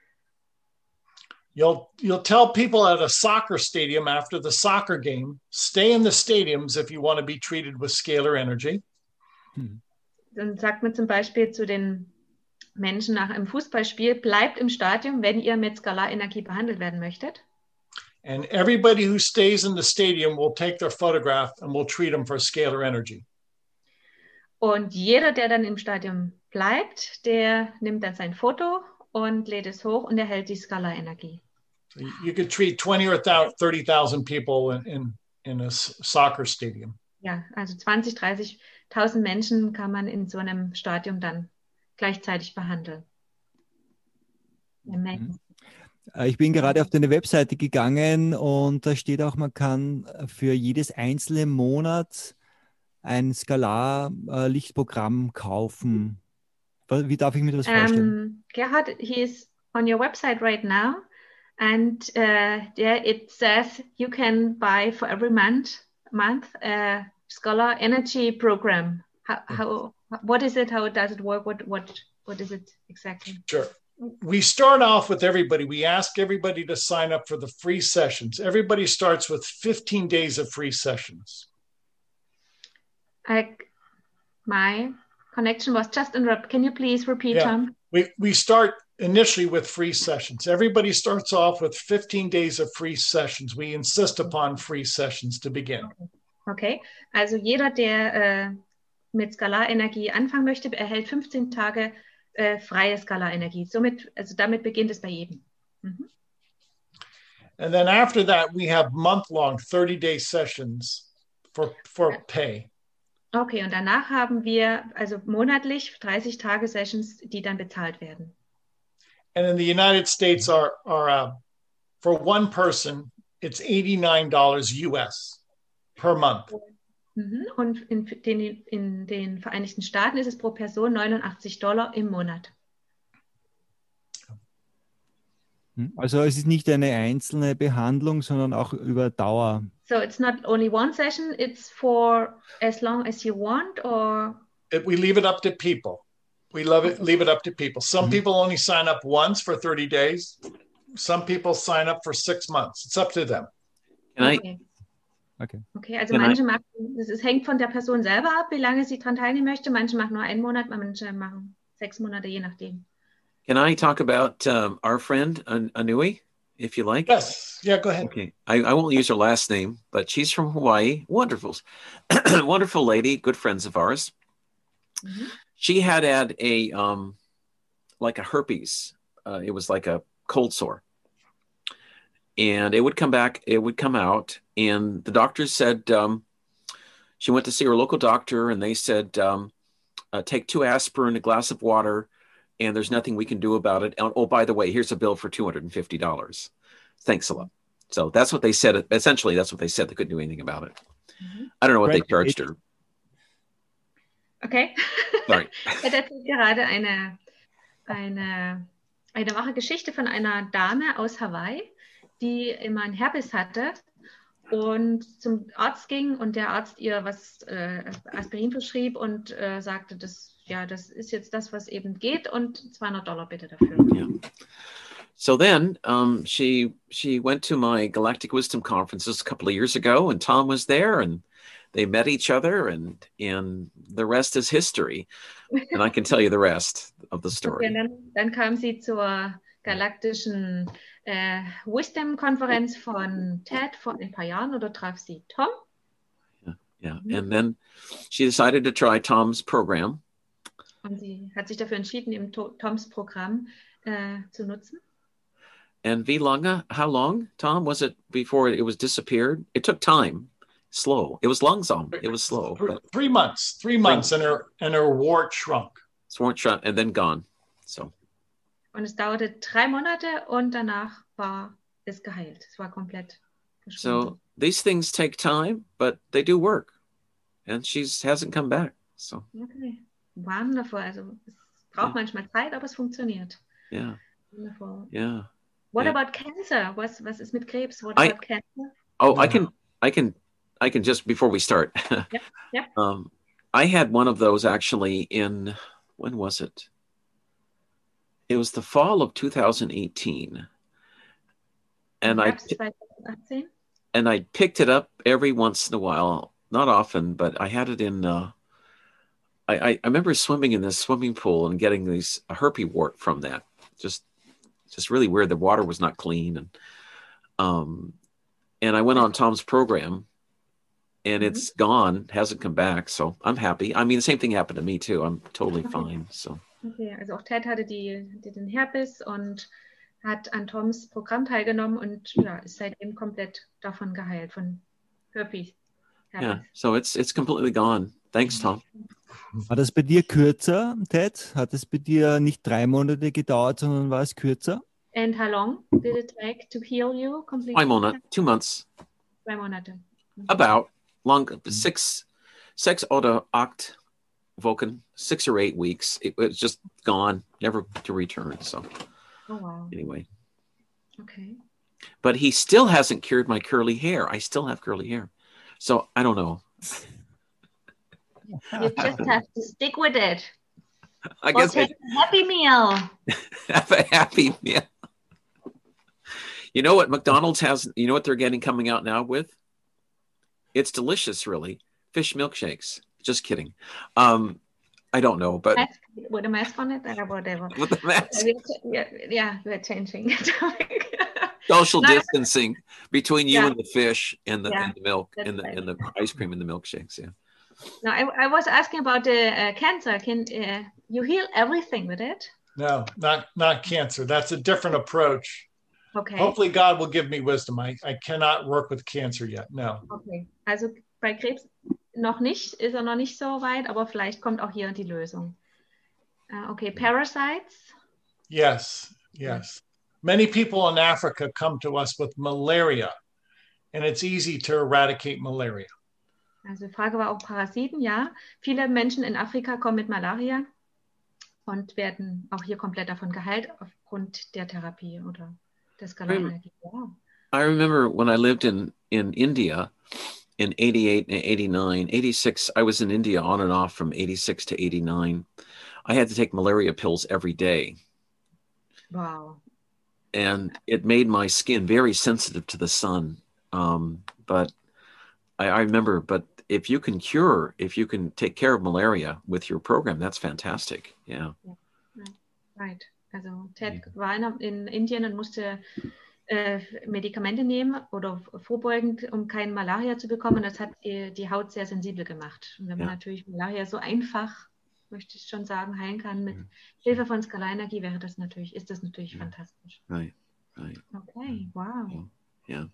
you'll you'll tell people at a soccer stadium after the soccer game, stay in the stadiums if you want to be treated with scalar energy. dann sagt man zum Beispiel zu den Menschen nach einem Fußballspiel, bleibt im Stadion, wenn ihr mit Skalarenergie behandelt werden möchtet. And everybody who stays in the stadium will take their photograph and we'll treat them for scalar energy. Und jeder, der dann im Stadion bleibt, der nimmt dann sein Foto und lädt es hoch und erhält die Skalarenergie. So you- you could treat twenty or thirty thousand people in, in, in a s- soccer stadium. Ja, also zwanzig, dreißigtausend Menschen kann man in so einem Stadion dann gleichzeitig behandeln. Amen. Äh, Ich bin gerade auf deine Webseite gegangen und da steht auch, man kann für jedes einzelne Monat ein Skalar-Lichtprogramm kaufen. Wa- Wie darf ich mir das vorstellen? Um, Gerhard, he is on your website right now, and uh, there it says you can buy for every month month a Scholar Energy program. How, how what is it? How does it work? What what what is it exactly? Sure. We start off with everybody. We ask everybody to sign up for the free sessions. Everybody starts with fifteen days of free sessions. I, my connection was just interrupted. Can you please repeat, Yeah. Tom? We, we start initially with free sessions. Everybody starts off with fifteen days of free sessions. We insist upon free sessions to begin. Okay, also jeder, der äh, mit Skalarenergie anfangen möchte, erhält fünfzehn Tage äh, freie Skalarenergie. Somit, also damit beginnt es bei jedem. Mhm. And then after that, we have month-long thirty-day sessions for, for pay. Okay, und danach haben wir also monatlich dreißig Tage Sessions, die dann bezahlt werden. And in the United States, are, are uh, for one person, it's eighty-nine dollars U S per month. Mhm. Und in den, in den Vereinigten Staaten ist es pro Person neunundachtzig Dollar im Monat. Hm? Also es ist nicht eine einzelne Behandlung, sondern auch über Dauer. So it's not only one session, it's for as long as you want, or It, we leave it up to people. We love it, leave it up to people. Some Mhm. people only sign up once for thirty days. Some people sign up for six months. It's up to them. Can I, okay. Okay. Okay, also Can I- manche machen, das ist, hängt von der Person selber ab, wie lange sie daran teilnehmen möchte. Manche machen nur einen Monat, manche machen sechs Monate, je nachdem. can I talk about um, our friend An- Anui, if you like? Yes. Yeah, go ahead. Okay, I, I won't use her last name, but she's from Hawaii. Wonderful, wonderful lady, good friends of ours. Mhm. She had had a um, like a herpes. Uh, it was like a cold sore, and it would come back. It would come out, and the doctors said um, she went to see her local doctor, and they said um, uh, take two aspirin, a glass of water, and there's nothing we can do about it. And, oh, by the way, here's a bill for two hundred and fifty dollars. Thanks a lot. So that's what they said. Essentially, that's what they said. They couldn't do anything about it. Mhm. I don't know what they Right. charged her. Okay. Sorry. Er erzählt gerade eine, eine, eine wahre Geschichte von einer Dame aus Hawaii, die immer einen Herpes hatte und zum Arzt ging und der Arzt ihr was äh, Aspirin verschrieb und äh, sagte, das, ja, das ist jetzt das, was eben geht und zweihundert Dollar bitte dafür. Yeah. So then um, she she went to my Galactic Wisdom conferences a couple of years ago, and Tom was there, and they met each other, and and the rest is history. And I can tell you the rest of the Okay, story. und dann, dann kam sie zur galaktischen äh, Wisdom-Konferenz von TED vor ein paar Jahren oder traf sie Tom. Yeah, yeah. And then she decided to try Tom's program. Und sie hat sich dafür entschieden, eben To- Toms Programm äh, zu nutzen. And wie lange, how long, Tom, was it before it was disappeared? It took time, slow. It was langsam. It was slow. Three, But three months, three months, and her and her wart shrunk. sworn shut and then gone. So Und es dauerte drei Monate und danach war es geheilt. Es war komplett verschwunden. so these things take time, but they do work. And she hasn't come back. So Okay. Wonderful. Also es braucht Ja. manchmal Zeit, aber es funktioniert. yeah, Wonderful. yeah. What Ja. about cancer? Was, was ist mit Krebs? What I- about cancer? Oh, I Yeah. can, I can, I can just before we start. Yep, yep. Um, I had one of those actually in when was it? It was the fall of two thousand eighteen, and I Herbst zwanzig achtzehn? and I picked it up every once in a while, not often, but I had it in. Uh, I, I I remember swimming in this swimming pool and getting these a herpes wart from that. Just just really weird. The water was not clean, and um, and I went on Tom's program, and Mhm. it's gone, hasn't come back. So I'm happy. I mean, the same thing happened to me too. I'm totally Okay. fine. So Okay, also auch Ted hatte, die, hatte den Herpes und hat an Toms Programm teilgenommen und ja, ist seitdem komplett davon geheilt, von Herpes. yeah, Herpes. so it's it's completely gone. Thanks, Tom. War das bei dir kürzer, Ted? Hat es bei dir nicht drei Monate gedauert, sondern war es kürzer? And how long did it take to heal you completely? Five months, two months, Zwei Monate. about long six, six oder acht Wochen, six or eight weeks. It was just gone, never to return. So Oh wow. anyway, Okay. but he still hasn't cured my curly hair. I still have curly hair, so I don't know. You just have to stick with it. I Or guess I take a Happy Meal. have a happy meal. You know what McDonald's has? You know what they're getting coming out now with? It's delicious, really. Fish milkshakes. Just kidding. Um, I don't know, but Mask, with a mask on it or whatever. with the mask, Yeah, yeah, we're changing the topic. social No, distancing between you Yeah. and the fish and the, Yeah, and the milk that's and the right. and the ice cream and the milkshakes. Yeah. No, I, I was asking about the uh, cancer. Can uh, you heal everything with it? No, not not cancer. That's a different approach. Okay. Hopefully, God will give me wisdom. I, I cannot work with cancer yet. No. Okay. Also bei Krebs noch nicht, ist er noch nicht so weit, aber vielleicht kommt auch hier die Lösung. Uh, okay, parasites. Yes, yes. Many people in Africa come to us with malaria, and it's easy to eradicate malaria. Also die Frage war auch Parasiten, ja. Viele Menschen in Afrika kommen mit Malaria und werden auch hier komplett davon geheilt aufgrund der Therapie oder der Skalarenergie. Wow. I remember when I lived in, in India in eighty-eight and eighty-nine, eighty-six, I was in India on and off from eighty-six to eighty-nine. I had to take malaria pills every day. Wow. And it made my skin very sensitive to the sun. Um, but I, I remember, but if you can cure, if you can take care of malaria with your program, that's fantastic. Yeah. Right. Also Ted war in, in Indien und musste äh, Medikamente nehmen oder vorbeugend, um kein Malaria zu bekommen. Das hat die, die Haut sehr sensibel gemacht. Und wenn man Ja. natürlich Malaria so einfach, möchte ich schon sagen, heilen kann mit Hilfe von Skalarenergie, wäre das natürlich, ist das natürlich Ja. fantastisch. Right. Right. Okay, wow. Yeah.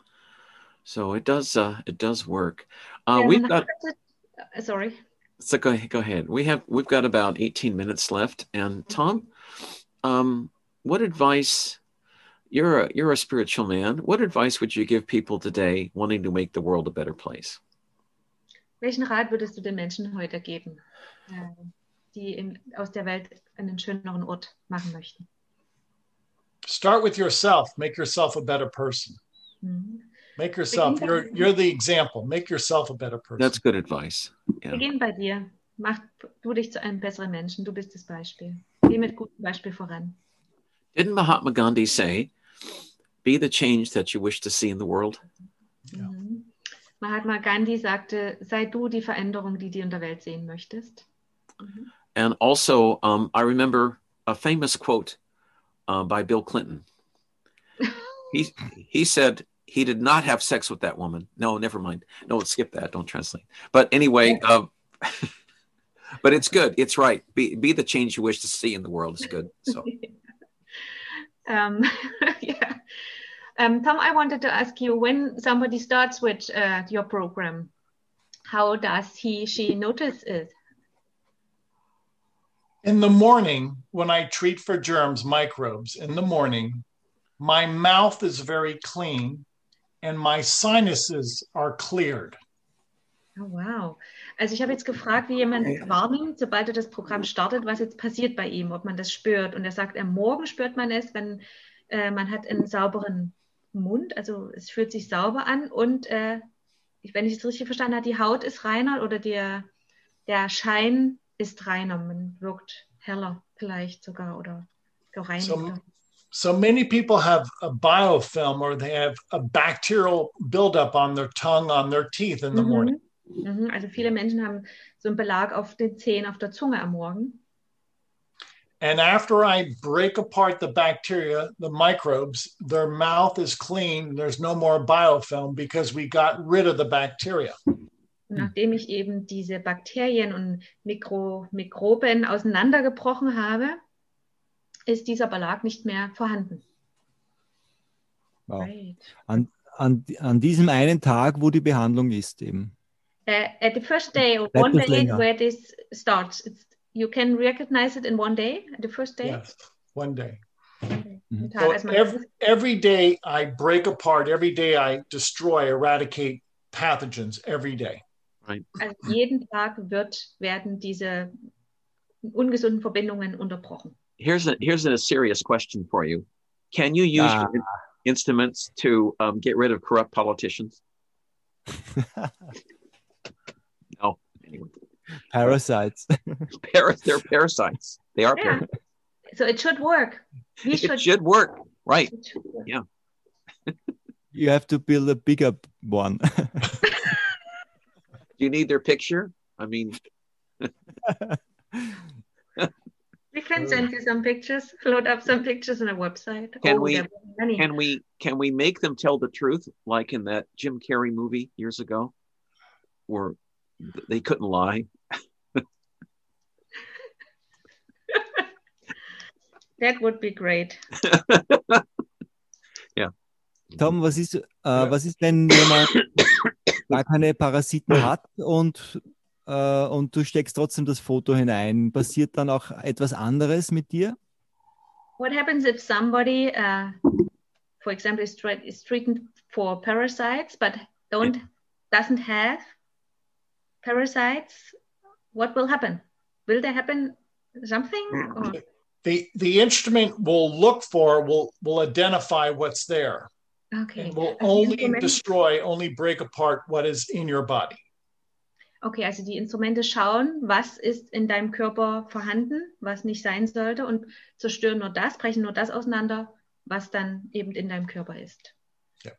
So it does, uh, it does work. Uh, Ja, we've man got, hat- äh, sorry. so go ahead, go ahead. We have, we've got about eighteen minutes left. And Tom, um, what advice, you're a, you're a spiritual man. What advice would you give people today wanting to make the world a better place? Welchen Rat würdest du den Menschen heute geben, äh, die in, aus der Welt einen schöneren Ort machen möchten? Start with yourself. Make yourself a better person. Mhm. Make yourself. You're you're the example. Make yourself a better person. That's good advice. Yeah. Beginn bei dir. Mach du dich zu einem besseren Menschen. Du bist das Beispiel. Geh mit gutem Beispiel voran. Didn't Mahatma Gandhi say, be the change that you wish to see in the world? Ja. Mhm. Mahatma Gandhi sagte, sei du die Veränderung, die du in der Welt sehen möchtest. And also, um, I remember a famous quote uh, by Bill Clinton. He he said he did not have sex with that woman. No, never mind. No, skip that. Don't translate. But anyway, uh, but it's good. It's right. Be be the change you wish to see in the world. It's good. So. um, yeah. Um, Tom, I wanted to ask you, when somebody starts with uh, your program, how does he, she notice it? In the morning, when I treat for germs, microbes, in the morning, my mouth is very clean and my sinuses are cleared. Oh, wow. Also ich habe jetzt gefragt, wie jemand wahrnimmt, sobald er das Programm startet, was jetzt passiert bei ihm, ob man das spürt. Und er sagt, am Morgen spürt man es, wenn äh, man hat einen sauberen Mund, also es fühlt sich sauber an und äh, wenn ich es richtig verstanden habe, die Haut ist reiner oder der, der Schein ist reiner, man wirkt heller vielleicht sogar oder gereinigter. So, so many people have a biofilm or they have a bacterial buildup on their tongue, on their teeth in the Mhm. morning. Mhm. Also viele Menschen haben so einen Belag auf den Zähnen, auf der Zunge am Morgen. And after I break apart the bacteria, the microbes, their mouth is clean. There's no more biofilm because we got rid of the bacteria. Und nachdem ich eben diese Bakterien und Mikro, Mikroben auseinandergebrochen habe, ist dieser Belag nicht mehr vorhanden. Wow. Right. An, an, an diesem einen Tag, wo die Behandlung ist eben. Uh, at the first day or Bleibt one es day länger. where this starts, it's, you can recognize it in one day, the first day? Yes, one day. Okay. Mhm. Tag, So also man- every, every day I break apart, every day I destroy, eradicate pathogens every day. Also jeden Tag wird, werden diese ungesunden Verbindungen unterbrochen. Here's a here's a serious question for you. Can you use Ah. your in- instruments to um, get rid of corrupt politicians? No. Anyway, Parasites. Para- they're parasites. They are Yeah. parasites. So it should work. We It should, should work, right? it should work. Yeah. You have to build a bigger one. Do you need their picture? I mean, We can send you some pictures, load up some pictures on a website. Can Oh, we- there are many. can we can we make them tell the truth, like in that Jim Carrey movie years ago, where they couldn't lie? Tom, That would be great. was ist, äh, was ist, wenn jemand gar keine Parasiten hat und, äh, und du steckst trotzdem das Foto hinein? Passiert dann auch etwas anderes mit dir? What happens if somebody, uh, for example, is, treat, is treated for parasites but don't doesn't have parasites? What will happen? Will there happen something? Or? The, the instrument will look for, will, will identify what's there Okay. and will Also die only Instrumente- destroy, only break apart what is in your body. Okay, also die Instrumente schauen, was ist in deinem Körper vorhanden, was nicht sein sollte und zerstören nur das, brechen nur das auseinander, was dann eben in deinem Körper ist. Ja.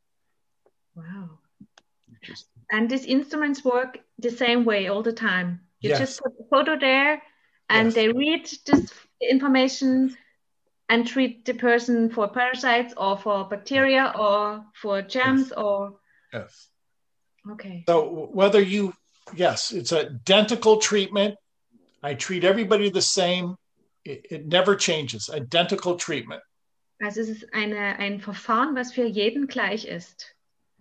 Wow. And these instruments work the same way all the time. You Yes. just put a photo there and Yes. they read this information and treat the person for parasites or for bacteria or for germs or Yes. okay. So whether you, yes, it's a identical treatment. I treat everybody the same. It, it never changes. Identical treatment. Also es ist eine, ein Verfahren, was für jeden gleich ist.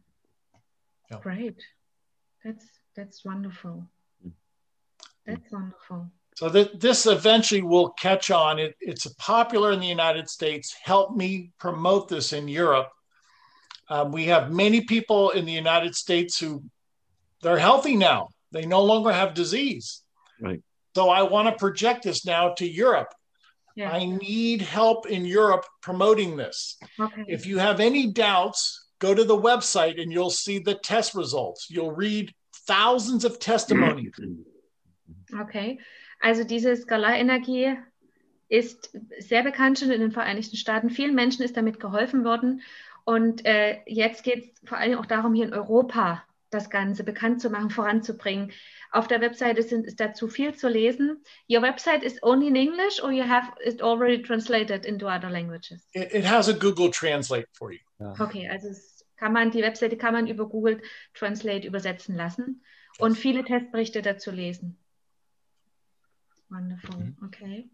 Ja. Great. That's that's wonderful. That's wonderful. So that this eventually will catch on. It, it's popular in the United States. Help me promote this in Europe. Um, we have many people in the United States who they're healthy now. They no longer have disease. Right. So I want to project this now to Europe. Yeah. I need help in Europe promoting this. Okay. If you have any doubts, go to the website and you'll see the test results. You'll read thousands of testimonies. Okay. Also diese Skalarenergie ist sehr bekannt schon in den Vereinigten Staaten. Vielen Menschen ist damit geholfen worden. Und äh, jetzt geht es vor allem auch darum, hier in Europa das Ganze bekannt zu machen, voranzubringen. auf der Webseite sind, ist da zu viel zu lesen. Your website is only in English or you have it already translated into other languages? It, it has a Google Translate for you. Okay, also es kann man, die Webseite kann man über Google Translate übersetzen lassen und viele Testberichte dazu lesen. Wonderful. Okay.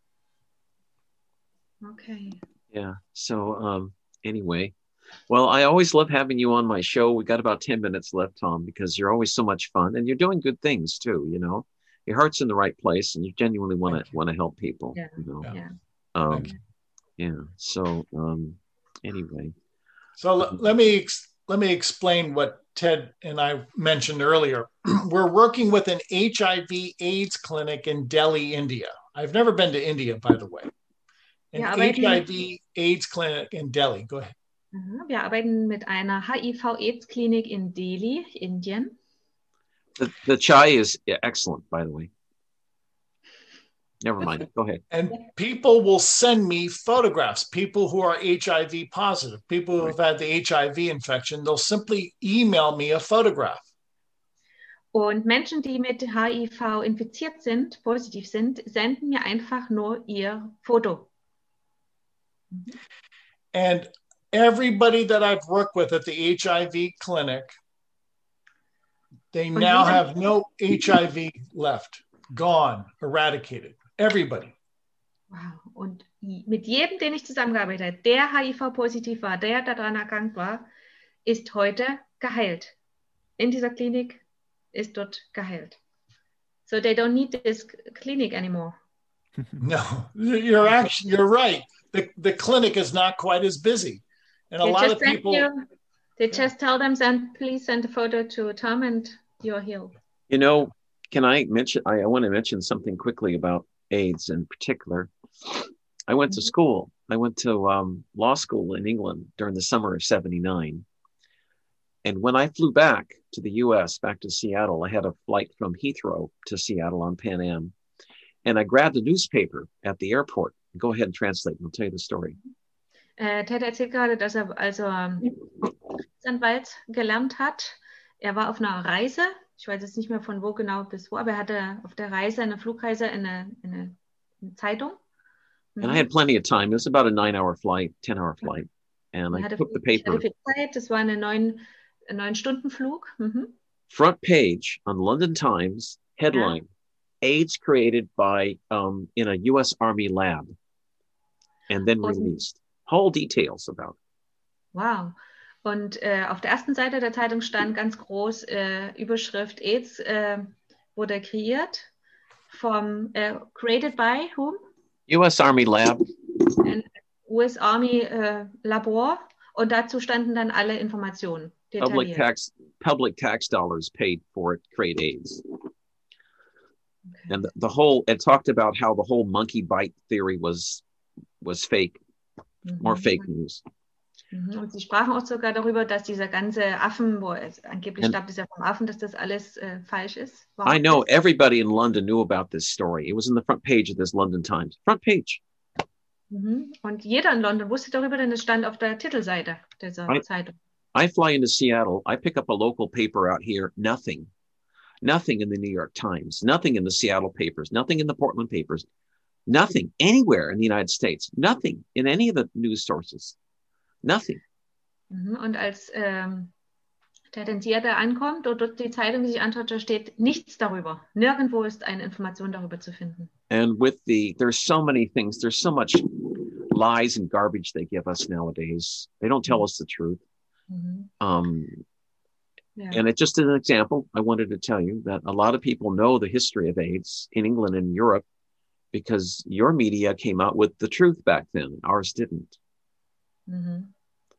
Okay. Yeah. So um, anyway, well, I always love having you on my show. We got about ten minutes left, Tom, because you're always so much fun and you're doing good things too. You know, your heart's in the right place and you genuinely want to want to help people. Yeah. You know? Yeah. Um, yeah. So um, anyway. So l- let me ex- let me explain what Ted and I mentioned earlier. We're working with an H I V AIDS clinic in Delhi, India. I've never been to India, by the way. An Ja, aber H I die- V AIDS clinic in Delhi. Go ahead. Aha, wir arbeiten mit einer H I V-AIDS-Klinik in Delhi, Indien. The, the chai is excellent, by the way. Never mind. Go ahead. And people will send me photographs, people who are H I V positive, people who have had the H I V infection, they'll simply email me a photograph. Und Menschen, die mit H I V infiziert sind, positiv sind, senden mir einfach nur ihr Foto. And everybody that I've worked with at the H I V clinic, they now have no H I V left, gone, eradicated. Everybody. Wow. Und mit jedem, den ich zusammengearbeitet habe, der H I V-positiv war, der daran erkrankt war, ist heute geheilt. In dieser Klinik ist dort geheilt. So they don't need this clinic anymore. No, you're actually, you're right. The, the clinic is not quite as busy. And a They lot just of send people, you, they just tell them, send, please send a photo to Tom and you're healed. You know, can I mention, I, I want to mention something quickly about AIDS in particular. I went to school. I went to um, law school in England during the summer of seventy-nine. And when I flew back to the U S, back to Seattle, I had a flight from Heathrow to Seattle on Pan Am. And I grabbed a newspaper at the airport. Go ahead and translate, and I'll tell you the story. Äh, Ted erzählt gerade, dass er also ähm, Rechtsanwalt gelernt hat. Er war auf einer Reise. Ich weiß jetzt nicht mehr von wo genau bis wo, aber er hatte auf der Reise, eine Flugreise, eine, eine, eine Zeitung. And I had plenty of time. It was about a nine-hour flight, ten-hour flight. And Er I hatte, took the ich paper. hatte viel Zeit, das war eine neun, neun Stunden Flug. Mhm. Front page on London Times, headline, AIDS created by, um, in a U S Army lab. And then Awesome. released. Whole details about it. Wow. Und äh, auf der ersten Seite der Zeitung stand ganz groß äh, Überschrift AIDS äh, wurde kreiert vom äh, created by whom? U S Army lab. Ein U S Army äh, Labor und dazu standen dann alle Informationen Public detailliert. tax, public tax dollars paid for it, create AIDS. Okay. And the, the whole, it talked about how the whole monkey bite theory was, was fake, more Mhm. fake news. Mhm. Und sie sprachen auch sogar darüber, dass dieser ganze Affen, wo es angeblich And- stammt es ja vom Affen, dass das alles äh, falsch ist. Wow. I know everybody in London knew about this story. It was in the front page of this London Times. Front page. Mhm. Und jeder in London wusste darüber, denn es stand auf der Titelseite dieser Right. Zeitung. I fly into Seattle. I pick up a local paper out here. Nothing. Nothing in the New York Times. Nothing in the Seattle papers. Nothing in the Portland papers. Nothing anywhere in the United States. Nothing in any of the news sources. Nothing. Mhm. Und als ähm, der den Seattle ankommt und dort die Zeitung, die sich anschaut, da steht nichts darüber. Nirgendwo ist eine Information darüber zu finden. And with the, there's so many things. There's so much lies and garbage they give us nowadays. They don't tell us the truth. Mhm. Um, Ja. And it just as an example, I wanted to tell you that a lot of people know the history of AIDS in England and Europe because your media came out with the truth back then. Ours didn't. Mhm.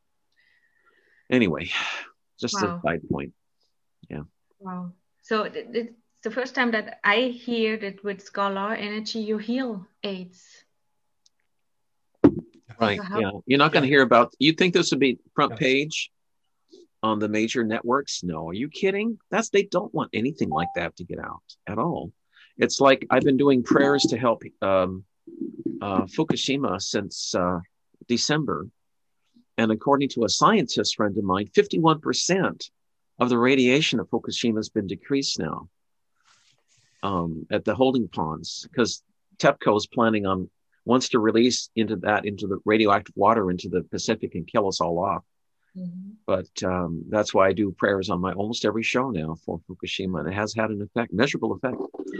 Anyway, just Wow. a side point. Wow. So it, it's the first time that I hear that with Scholar Energy you heal AIDS. Right. So how- Yeah. You're not going to hear about, you think this would be front Yeah. page on the major networks? No. Are you kidding? That's, they don't want anything like that to get out at all. It's like I've been doing prayers to help um, uh, Fukushima since uh, December. And according to a scientist friend of mine, fifty-one percent of the radiation of Fukushima has been decreased now. um, at the holding ponds, because TEPCO is planning on wants to release into that into the radioactive water into the Pacific and kill us all off. Mhm. But um, that's why I do prayers on my almost every show now for Fukushima, and it has had an effect, measurable effect.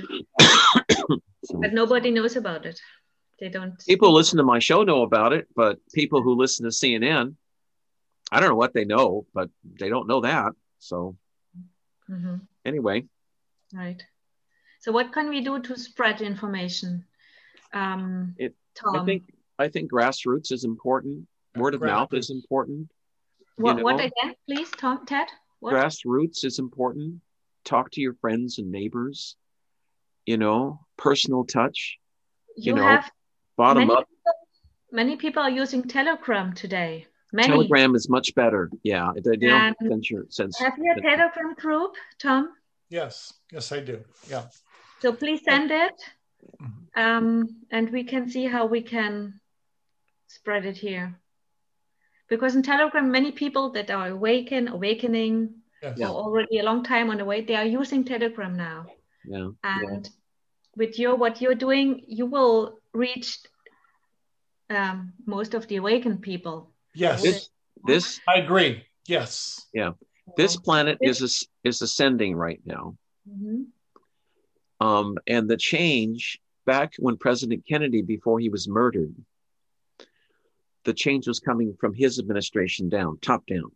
So But nobody knows about it. They don't. people who listen to my show know about it, but people who listen to C N N, I don't know what they know, but they don't know that. So Mhm. anyway, Right. So what can we do to spread information? Um, it, Tom, I think I think grassroots is important. Word of mouth is Grassroots. important. what, you what know, again, please, Tom, Ted? What? Grassroots is important. Talk to your friends and neighbors. You know, personal touch. You, You know, have bottom many up. people, many people are using Telegram today. Many. Telegram is much better. Yeah, they, they don't And censor. censor have you a Telegram group, Tom? Yes, yes, I do. Yeah. So please send it, Mhm. um, and we can see how we can spread it here. Because in Telegram, many people that are awaken, awakening, Yes. Yeah. or already a long time on the way, they are using Telegram now. Yeah. And with your what you're doing, you will reach um, most of the awakened people. Yes, This this I agree. Yes. yeah. This So- planet is as- is ascending right now. Mhm. Um, and the change back when President Kennedy, before he was murdered, the change was coming from his administration down, top down.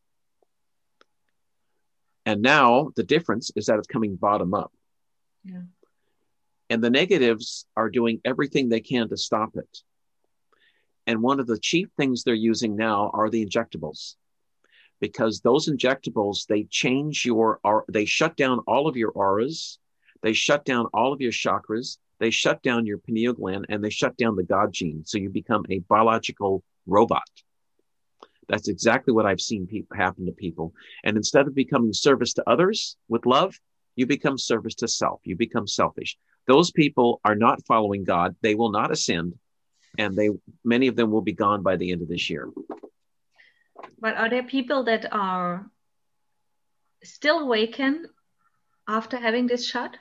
And now the difference is that it's coming bottom up. Yeah. And the negatives are doing everything they can to stop it. And one of the chief things they're using now are the injectables, because those injectables, they change your, or they shut down all of your auras. They shut down all of your chakras. They shut down your pineal gland, and they shut down the God gene. So you become a biological robot. That's exactly what I've seen people happen to people. And instead of becoming service to others with love, you become service to self. You become selfish. Those people are not following God. They will not ascend, and they many of them will be gone by the end of this year. But are there people that are still awakened after having this shot?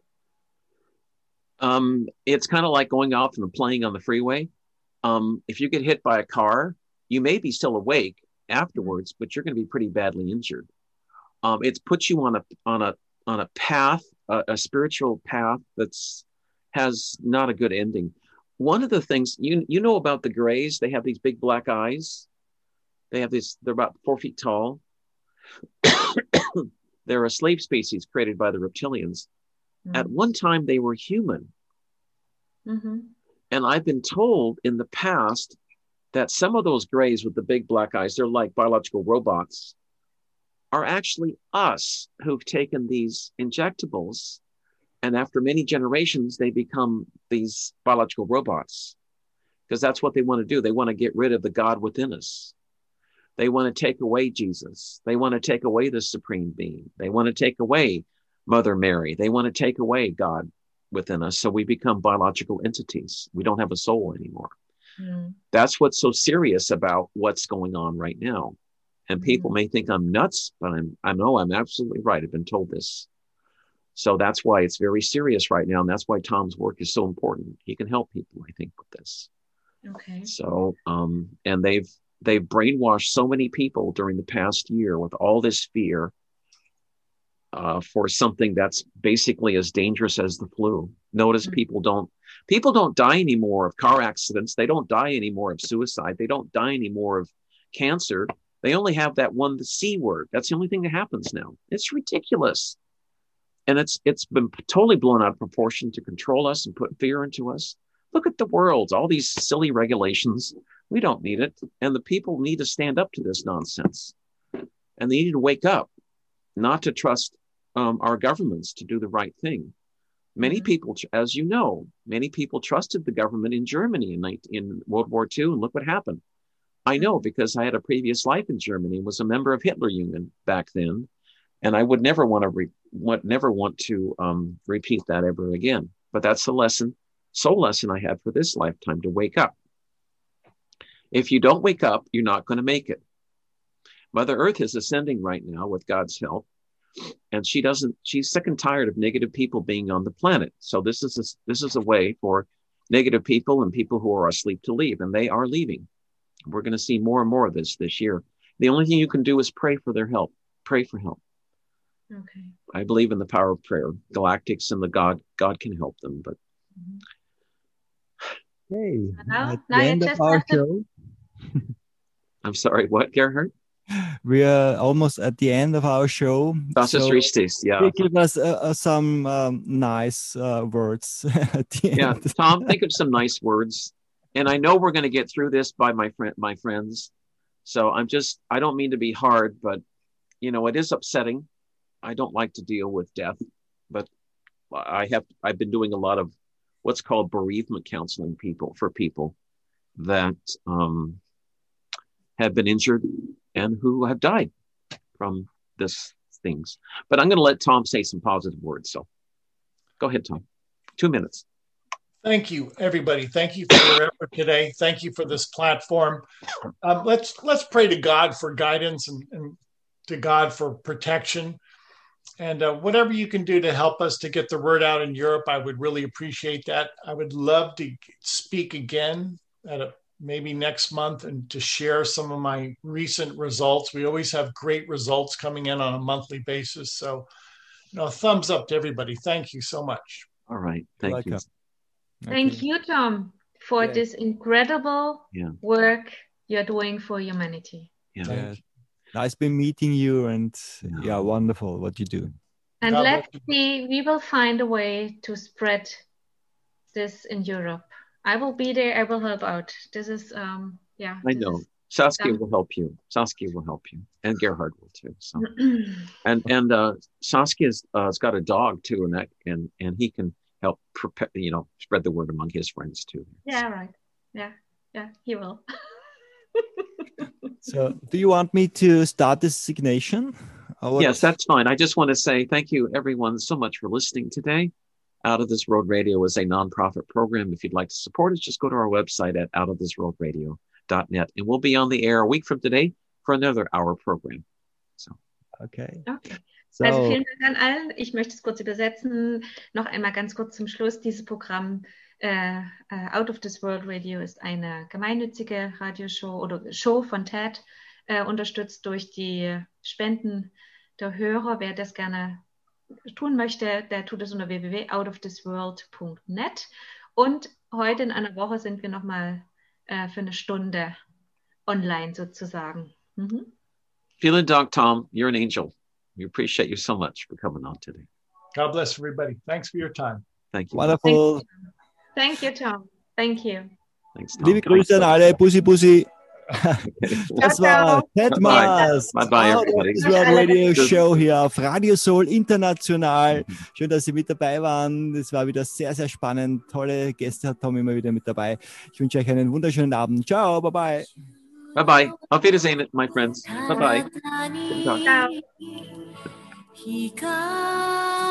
Um, it's kind of like going off and playing on the freeway. Um, if you get hit by a car, you may be still awake afterwards, but you're going to be pretty badly injured. Um, it's put you on a on a on a path, a, a spiritual path that's has not a good ending. One of the things you you know about the Greys, they have these big black eyes. They have this. They're about four feet tall. They're a slave species created by the reptilians. Mm. At one time, they were human. Mm-hmm. And I've been told in the past that some of those Greys with the big black eyes, they're like biological robots, are actually us who've taken these injectables. And after many generations, they become these biological robots, because that's what they want to do. They want to get rid of the God within us. They want to take away Jesus. They want to take away the Supreme Being. They want to take away Mother Mary. They want to take away God within us. So we become biological entities. We don't have a soul anymore. Mm. That's what's so serious about what's going on right now. And people Mhm. may think I'm nuts, but I'm, I know I'm absolutely right. I've been told this. So that's why it's very serious right now. And that's why Tom's work is so important. He can help people, I think, with this. Okay. So, um, and they've, they've brainwashed so many people during the past year with all this fear uh, for something that's basically as dangerous as the flu. Notice Mhm. people don't, people don't die anymore of car accidents. They don't die anymore of suicide. They don't die anymore of cancer. They only have that one, the C word. That's the only thing that happens now. It's ridiculous. And it's it's been totally blown out of proportion to control us and put fear into us. Look at the world, all these silly regulations. We don't need it. And the people need to stand up to this nonsense. And they need to wake up, not to trust um, our governments to do the right thing. Many Mhm. people, as you know, many people trusted the government in Germany in, nineteen in World War Two, and look what happened. I know because I had a previous life in Germany, was a member of Hitler Union back then, and I would never want to re- want, never want to um, repeat that ever again. But that's the lesson, soul lesson I had for this lifetime, to wake up. If you don't wake up, you're not going to make it. Mother Earth is ascending right now with God's help. and she doesn't. She's sick and tired of negative people being on the planet. So this is a, this is a way for negative people and people who are asleep to leave, and they are leaving. We're going to see more and more of this this year. The only thing you can do is pray for their help. Pray for help. Okay. I believe in the power of prayer. Galactics and the God, God can help them. But Okay, Now- at now the you end of just our have to- show, I'm sorry, what, Gerhard? we are almost at the end of our show. Das ist So richtig. Yeah. please give us uh, uh, some um, nice uh, words at the Yeah. end. Tom, think of some nice words. And I know we're going to get through this by my friend, my friends. So I'm just, I don't mean to be hard, but you know, it is upsetting. I don't like to deal with death, but I have, I've been doing a lot of what's called bereavement counseling people for people that um, have been injured and who have died from this things. But I'm going to let Tom say some positive words. So go ahead, Tom. Two minutes. Thank you, everybody. Thank you for your effort today. Thank you for this platform. Um, let's let's pray to God for guidance and, and to God for protection. And uh, whatever you can do to help us to get the word out in Europe, I would really appreciate that. I would love to speak again at a, maybe next month and to share some of my recent results. We always have great results coming in on a monthly basis. So, you know, thumbs up to everybody. Thank you so much. All right. Thank you. Welcome. Thank Okay. you, Tom, for Yeah. this incredible Yeah. work you're doing for humanity. Yeah. Yeah. Nice been meeting you, and Yeah. yeah, wonderful what you do. And God let's bless see, we will find a way to spread this in Europe. I will be there. I will help out. This is, um, yeah. I this know. is- Saskia Yeah. will help you. Saskia will help you. And Gerhard will too. So Mm-hmm. and and uh Saskia's uh, has got a dog too, and that and and he can help prepare, you know, spread the word among his friends too. Yeah, right. Yeah, yeah, he will. So, do you want me to start this signation? Or what- Yes, that's fine. I just want to say thank you, everyone, so much for listening today. Out of This World Radio is a nonprofit program. If you'd like to support us, just go to our website at out of this world radio dot net, and we'll be on the air a week from today for another hour program. So, Okay. Okay. So, Also vielen Dank an allen. Ich möchte es kurz übersetzen. Noch einmal ganz kurz zum Schluss. Dieses Programm äh, äh, Out of This World Radio ist eine gemeinnützige Radioshow oder Show von T E D, äh, unterstützt durch die Spenden der Hörer. Wer das gerne tun möchte, der tut es unter w w w punkt out of this world punkt net. Und heute in einer Woche sind wir nochmal äh, für eine Stunde online sozusagen. Mhm. vielen Dank, Tom. You're an angel. We appreciate you so much for coming on today. God bless everybody. Thanks for your time. Thank you. wonderful. Thank you, Tom. Thank you. Thanks, Tom. Liebe Grüße an alle. Bussi, bussi. Okay. Das Ciao, war ciao. Tedmas. Bye bye, everybody. Das war Radio Show hier auf Radio Soul International. Schön, dass Sie mit dabei waren. Das war wieder sehr, sehr spannend. Tolle Gäste hat Tom immer wieder mit dabei. Ich wünsche euch einen wunderschönen Abend. Ciao, bye bye. Bye bye. Auf Wiedersehen, my friends. Bye bye. Guten Tag. Ciao. 光